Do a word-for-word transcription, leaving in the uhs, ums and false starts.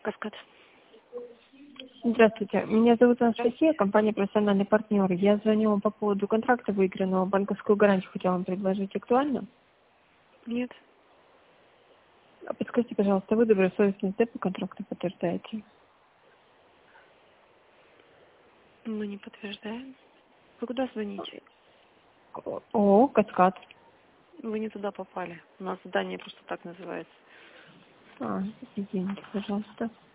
Каскад. Здравствуйте, меня зовут Анастасия, компания «Профессиональный партнер». Я звоню вам по поводу контракта выигранного, банковскую гарантию хотела вам предложить. Актуально? Нет. А подскажите, пожалуйста, вы добросовестность да, по контракту подтверждаете? Мы не подтверждаем. Вы куда звоните? О, «Каскад». Вы не туда попали. У нас здание просто так называется. А, извините, пожалуйста.